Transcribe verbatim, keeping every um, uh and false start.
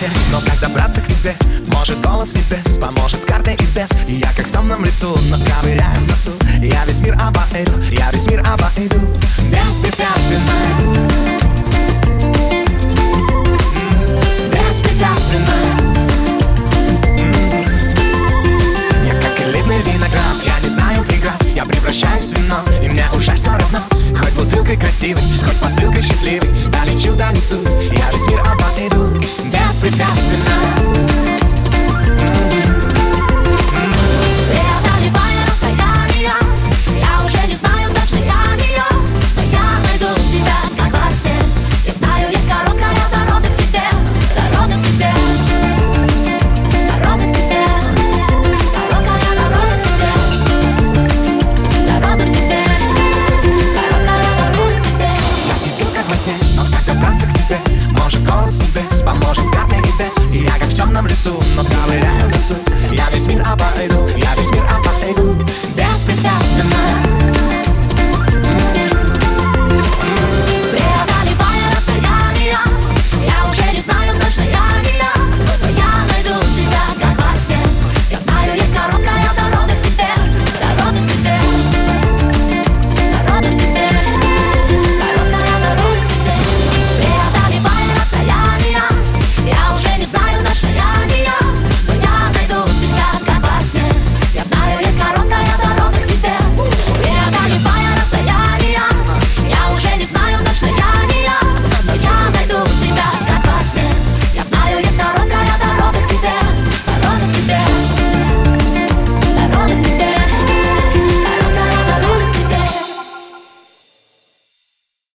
согласен, но как добраться к тебе? Может, голос небес поможет с картой и без. И я как в темном лесу, но ковыряю в носу. Я весь мир обойду, я весь мир обойду беспрепятственно. Беспрепятственно. Я как элитный виноград, я не знаю преград. Я превращаюсь в вино, и мне уже все равно. Хоть бутылкой красивой, хоть посылкой счастливой. Долечу, донесусь, я весь мир обойду беспрепятственно. Преодолевая расстояние, я уже не знаю точно я не я, но я найду тебя, как во сне. Я знаю, есть короткая дорога к тебе, дорога к тебе, дорога к тебе, короткая дорога к тебе, дорога к тебе, короткая дорога к тебе. Я не пил, как во сне, но как добраться к тебе? Может, голос небес поможет с картой и без. И я как в темном лесу, но ковыряю в носу. Я весь мир обойду, я весь мир обойду